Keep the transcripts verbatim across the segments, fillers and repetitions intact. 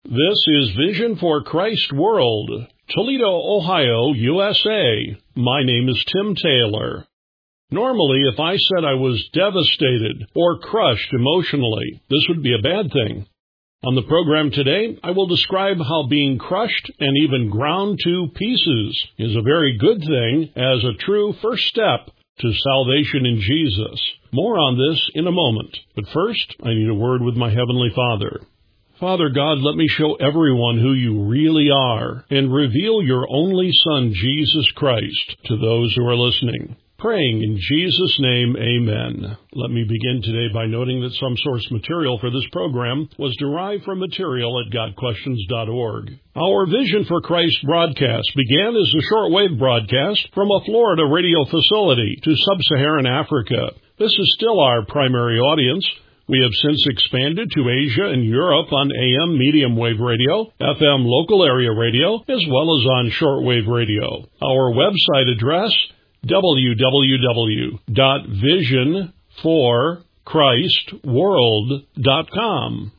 This is Vision for Christ World, Toledo, Ohio, U S A. My name is Tim Taylor. Normally, if I said I was devastated or crushed emotionally, this would be a bad thing. On the program today, I will describe how being crushed and even ground to pieces is a very good thing as a true first step to salvation in Jesus. More on this in a moment. But first, I need a word with my Heavenly Father. Father God, let me show everyone who you really are and reveal your only Son, Jesus Christ, to those who are listening. Praying in Jesus' name, amen. Let me begin today by noting that some source material for this program was derived from material at God Questions dot org. Our Vision for Christ broadcast began as a shortwave broadcast from a Florida radio facility to sub-Saharan Africa. This is still our primary audience. We have since expanded to Asia and Europe on A M medium wave radio, F M local area radio, as well as on shortwave radio. Our website address, w w w dot vision for christ world dot com.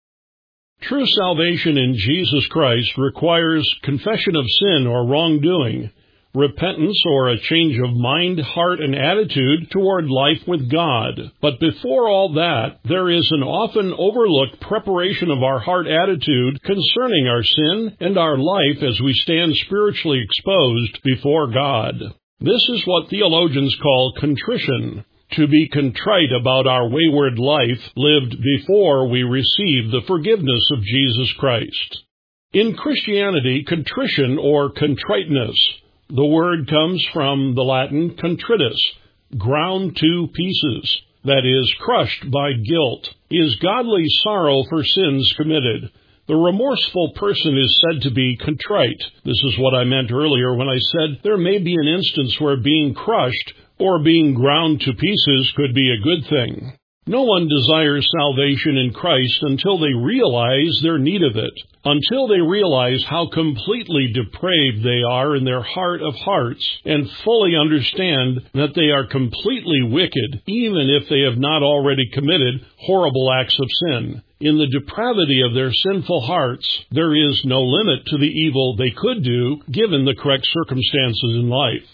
True salvation in Jesus Christ requires confession of sin or wrongdoing, repentance or a change of mind, heart, and attitude toward life with God. But before all that, there is an often overlooked preparation of our heart attitude concerning our sin and our life as we stand spiritually exposed before God. This is what theologians call contrition, to be contrite about our wayward life lived before we receive the forgiveness of Jesus Christ. In Christianity, contrition or contriteness, the word comes from the Latin contritus, ground to pieces, that is, crushed by guilt, is godly sorrow for sins committed. The remorseful person is said to be contrite. This is what I meant earlier when I said there may be an instance where being crushed or being ground to pieces could be a good thing. No one desires salvation in Christ until they realize their need of it, until they realize how completely depraved they are in their heart of hearts, and fully understand that they are completely wicked, even if they have not already committed horrible acts of sin. In the depravity of their sinful hearts, there is no limit to the evil they could do, given the correct circumstances in life.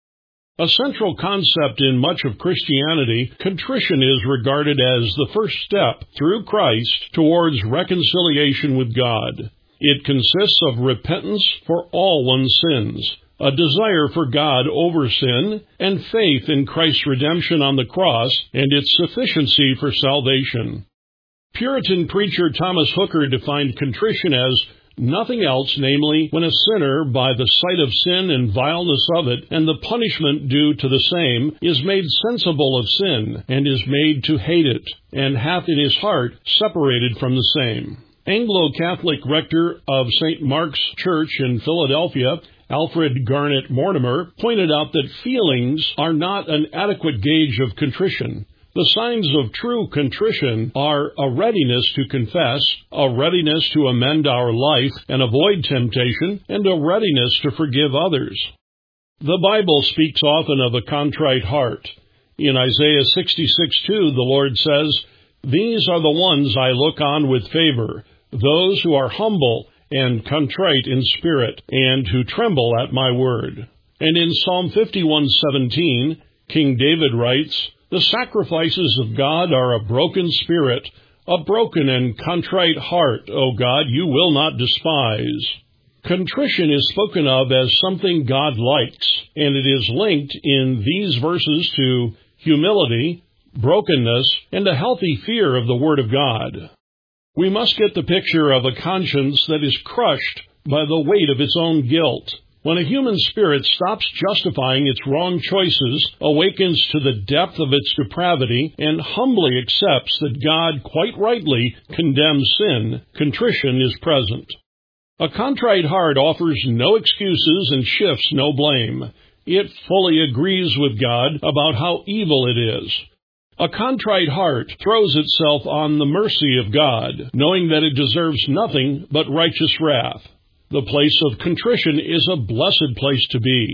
A central concept in much of Christianity, contrition is regarded as the first step through Christ towards reconciliation with God. It consists of repentance for all one's sins, a desire for God over sin, and faith in Christ's redemption on the cross and its sufficiency for salvation. Puritan preacher Thomas Hooker defined contrition as nothing else, namely, when a sinner, by the sight of sin and vileness of it, and the punishment due to the same, is made sensible of sin, and is made to hate it, and hath in his heart separated from the same. Anglo-Catholic rector of Saint Mark's Church in Philadelphia, Alfred Garnett Mortimer, pointed out that feelings are not an adequate gauge of contrition. The signs of true contrition are a readiness to confess, a readiness to amend our life and avoid temptation, and a readiness to forgive others. The Bible speaks often of a contrite heart. In Isaiah sixty-six two, the Lord says, "These are the ones I look on with favor, those who are humble and contrite in spirit, and who tremble at my word." And in Psalm fifty-one seventeen, King David writes, "The sacrifices of God are a broken spirit, a broken and contrite heart, O God, you will not despise." Contrition is spoken of as something God likes, and it is linked in these verses to humility, brokenness, and a healthy fear of the Word of God. We must get the picture of a conscience that is crushed by the weight of its own guilt. When a human spirit stops justifying its wrong choices, awakens to the depth of its depravity, and humbly accepts that God quite rightly condemns sin, contrition is present. A contrite heart offers no excuses and shifts no blame. It fully agrees with God about how evil it is. A contrite heart throws itself on the mercy of God, knowing that it deserves nothing but righteous wrath. The place of contrition is a blessed place to be.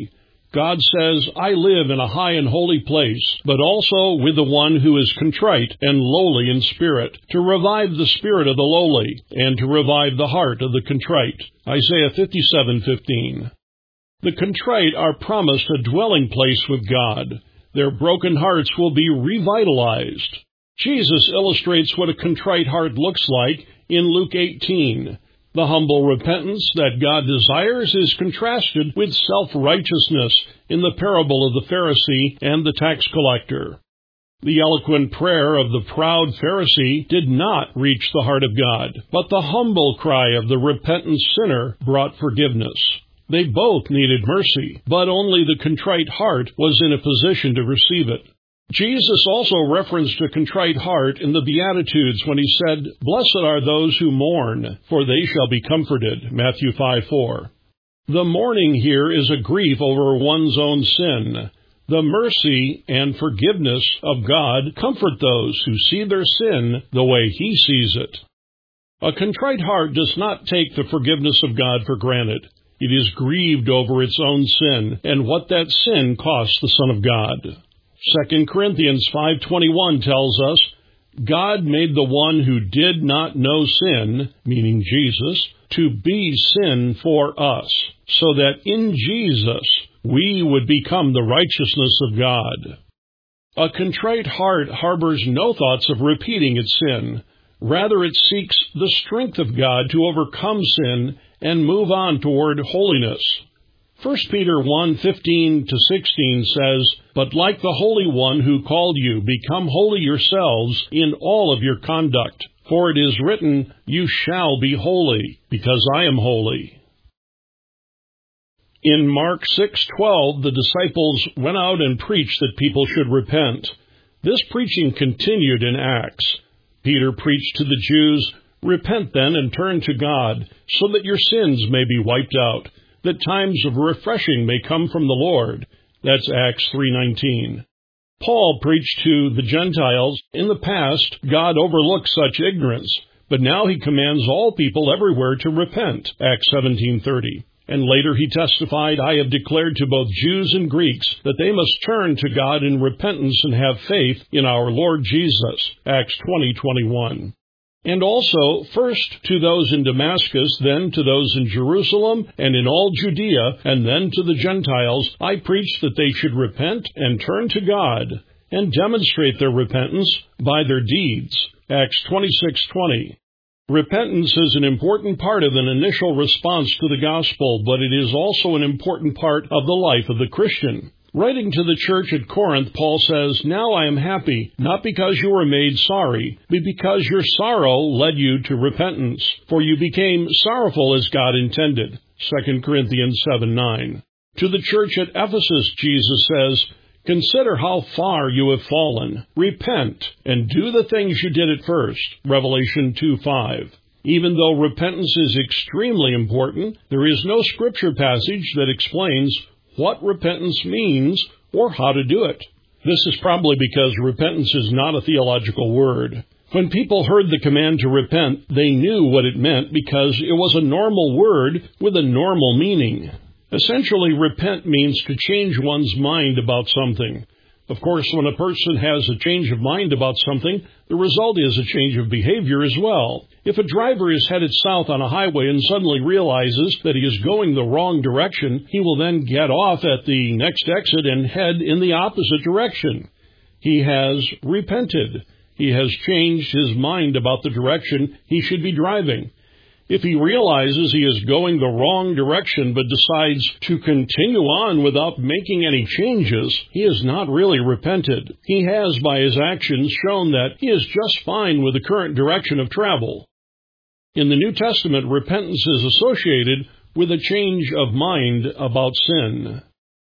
God says, I live in a high and holy place, but also with the one who is contrite and lowly in spirit, to revive the spirit of the lowly, and to revive the heart of the contrite. Isaiah fifty-seven fifteen. The contrite are promised a dwelling place with God. Their broken hearts will be revitalized. Jesus illustrates what a contrite heart looks like in Luke eighteen. The humble repentance that God desires is contrasted with self-righteousness in the parable of the Pharisee and the tax collector. The eloquent prayer of the proud Pharisee did not reach the heart of God, but the humble cry of the repentant sinner brought forgiveness. They both needed mercy, but only the contrite heart was in a position to receive it. Jesus also referenced a contrite heart in the Beatitudes when he said, Blessed are those who mourn, for they shall be comforted. Matthew five four. The mourning here is a grief over one's own sin. The mercy and forgiveness of God comfort those who see their sin the way He sees it. A contrite heart does not take the forgiveness of God for granted. It is grieved over its own sin and what that sin cost the Son of God. Second Corinthians five twenty-one tells us, God made the one who did not know sin, meaning Jesus, to be sin for us, so that in Jesus we would become the righteousness of God. A contrite heart harbors no thoughts of repeating its sin. Rather, it seeks the strength of God to overcome sin and move on toward holiness. First Peter one fifteen to sixteen says, But like the Holy One who called you, become holy yourselves in all of your conduct. For it is written, You shall be holy, because I am holy. In Mark six twelve, the disciples went out and preached that people should repent. This preaching continued in Acts. Peter preached to the Jews, Repent then and turn to God, so that your sins may be wiped out, that times of refreshing may come from the Lord. That's Acts three nineteen. Paul preached to the Gentiles. In the past, God overlooked such ignorance, but now he commands all people everywhere to repent. Acts seventeen thirty. And later he testified, I have declared to both Jews and Greeks that they must turn to God in repentance and have faith in our Lord Jesus. Acts twenty twenty-one. And also, first to those in Damascus, then to those in Jerusalem, and in all Judea, and then to the Gentiles, I preached that they should repent and turn to God, and demonstrate their repentance by their deeds. Acts twenty-six twenty. Repentance is an important part of an initial response to the gospel, but it is also an important part of the life of the Christian. Writing to the church at Corinth, Paul says, Now I am happy, not because you were made sorry, but because your sorrow led you to repentance, for you became sorrowful as God intended. Second Corinthians seven nine. To the church at Ephesus, Jesus says, Consider how far you have fallen. Repent, and do the things you did at first. Revelation two five. Even though repentance is extremely important, there is no scripture passage that explains what repentance means or how to do it. This is probably because repentance is not a theological word. When people heard the command to repent, they knew what it meant because it was a normal word with a normal meaning. Essentially, repent means to change one's mind about something. Of course, when a person has a change of mind about something, the result is a change of behavior as well. If a driver is headed south on a highway and suddenly realizes that he is going the wrong direction, he will then get off at the next exit and head in the opposite direction. He has repented. He has changed his mind about the direction he should be driving. If he realizes he is going the wrong direction but decides to continue on without making any changes, he has not really repented. He has, by his actions, shown that he is just fine with the current direction of travel. In the New Testament, repentance is associated with a change of mind about sin.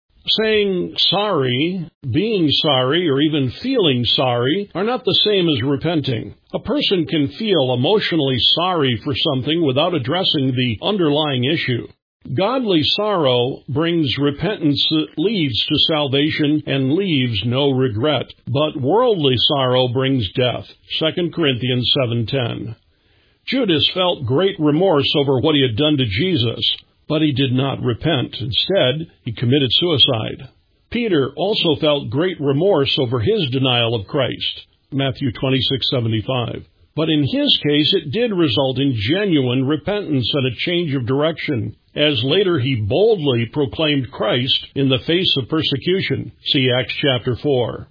Saying sorry, being sorry, or even feeling sorry are not the same as repenting. A person can feel emotionally sorry for something without addressing the underlying issue. Godly sorrow brings repentance that leads to salvation and leaves no regret, but worldly sorrow brings death. Second Corinthians seven ten. Judas felt great remorse over what he had done to Jesus. but he did not repent. Instead, he committed suicide. Peter also felt great remorse over his denial of Christ, Matthew twenty-six seventy-five. But in his case, it did result in genuine repentance and a change of direction, as later he boldly proclaimed Christ in the face of persecution. See Acts chapter four.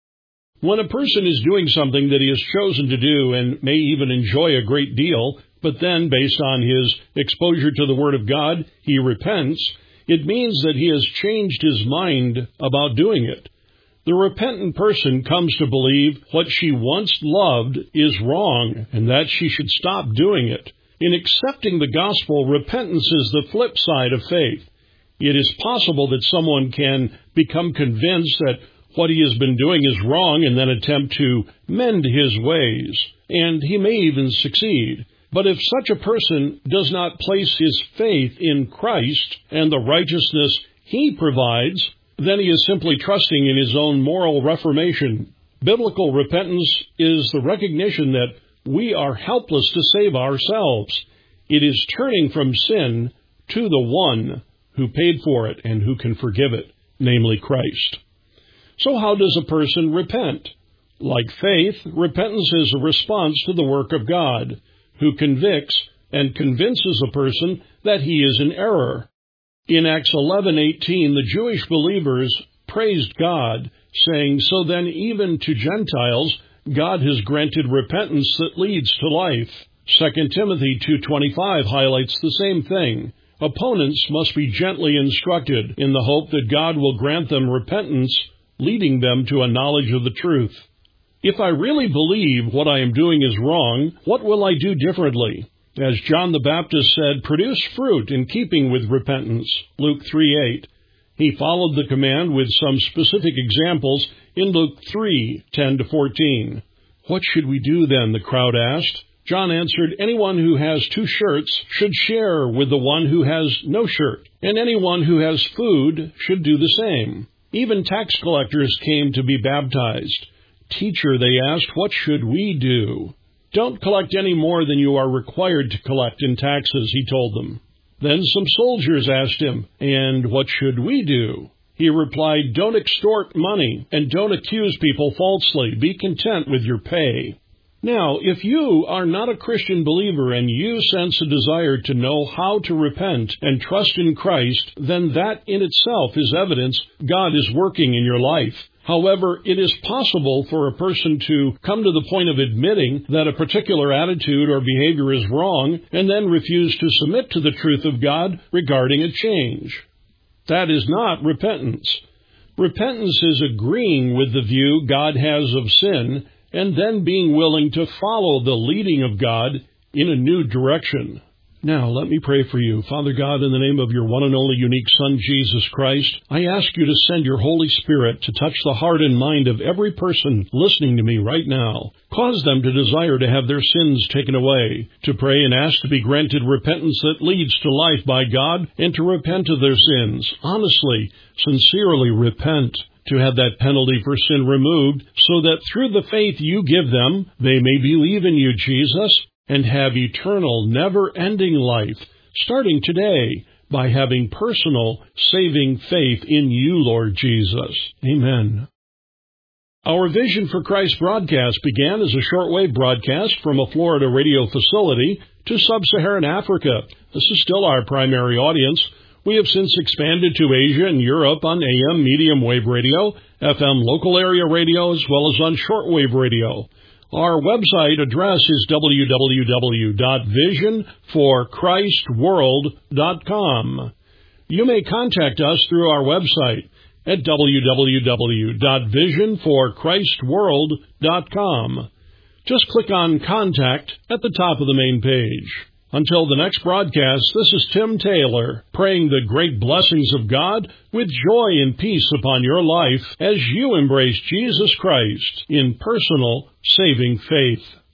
When a person is doing something that he has chosen to do and may even enjoy a great deal, but then, based on his exposure to the Word of God, he repents, it means that he has changed his mind about doing it. The repentant person comes to believe what she once loved is wrong and that she should stop doing it. In accepting the gospel, repentance is the flip side of faith. It is possible that someone can become convinced that what he has been doing is wrong and then attempt to mend his ways, and he may even succeed. But if such a person does not place his faith in Christ and the righteousness he provides, then he is simply trusting in his own moral reformation. Biblical repentance is the recognition that we are helpless to save ourselves. It is turning from sin to the one who paid for it and who can forgive it, namely Christ. So how does a person repent? Like faith, repentance is a response to the work of God, who convicts and convinces a person that he is in error. In Acts eleven eighteen, the Jewish believers praised God, saying, "So then even to Gentiles God has granted repentance that leads to life." Second Timothy two twenty-five highlights the same thing. Opponents must be gently instructed in the hope that God will grant them repentance, leading them to a knowledge of the truth. If I really believe what I am doing is wrong, what will I do differently? As John the Baptist said, produce fruit in keeping with repentance, Luke three eight. He followed the command with some specific examples in Luke three ten to fourteen. What should we do then? The crowd asked. John answered, anyone who has two shirts should share with the one who has no shirt, and anyone who has food should do the same. Even tax collectors came to be baptized. Teacher, they asked, what should we do? Don't collect any more than you are required to collect in taxes, he told them. Then some soldiers asked him, and what should we do? He replied, don't extort money, and don't accuse people falsely. Be content with your pay. Now, if you are not a Christian believer and you sense a desire to know how to repent and trust in Christ, then that in itself is evidence God is working in your life. However, it is possible for a person to come to the point of admitting that a particular attitude or behavior is wrong and then refuse to submit to the truth of God regarding a change. That is not repentance. Repentance is agreeing with the view God has of sin and then being willing to follow the leading of God in a new direction. Now, let me pray for you. Father God, in the name of your one and only unique Son, Jesus Christ, I ask you to send your Holy Spirit to touch the heart and mind of every person listening to me right now. Cause them to desire to have their sins taken away, to pray and ask to be granted repentance that leads to life by God, and to repent of their sins. Honestly, sincerely repent, to have that penalty for sin removed, so that through the faith you give them, they may believe in you, Jesus, and have eternal, never-ending life, starting today by having personal, saving faith in you, Lord Jesus. Amen. Our Vision for Christ broadcast began as a shortwave broadcast from a Florida radio facility to sub-Saharan Africa. This is still our primary audience. We have since expanded to Asia and Europe on A M medium wave radio, F M local area radio, as well as on shortwave radio. Our website address is w w w dot vision for christ world dot com. You may contact us through our website at w w w dot vision for christ world dot com. Just click on Contact at the top of the main page. Until the next broadcast, this is Tim Taylor, praying the great blessings of God with joy and peace upon your life as you embrace Jesus Christ in personal saving faith.